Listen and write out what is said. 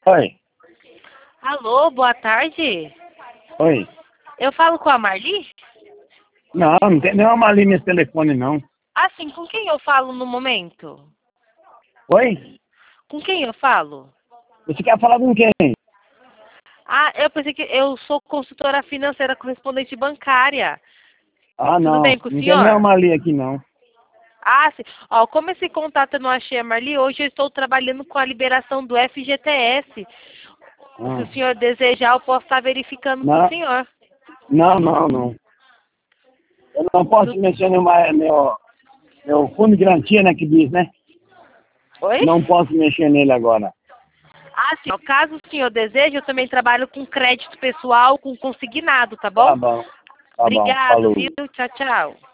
Oi, Alô, boa tarde. oi. Eu falo com a Marli? Não, não tem nenhuma malinha nesse telefone, não. Ah, sim, com quem eu falo no momento? Oi? Com quem eu falo? Você quer falar com quem? Ah, eu pensei que eu sou consultora financeira correspondente bancária. Ah, Tudo não. bem com o Não tem nenhuma senhor? malinha aqui, não. Ah, sim. Ó, como esse contato eu não achei a Marli, hoje eu estou trabalhando com a liberação do FGTS. Se Ah, o senhor desejar, eu posso estar verificando com o não, senhor. não. Eu não posso Tu- mexer no meu fundo de garantia, né, que diz, né? Oi? Não posso mexer nele agora. Ah, sim. Caso o senhor deseje, eu também trabalho com crédito pessoal, com consignado, tá Tá bom? bom, tá bom. Obrigado, Falou. viu? Tchau, tchau.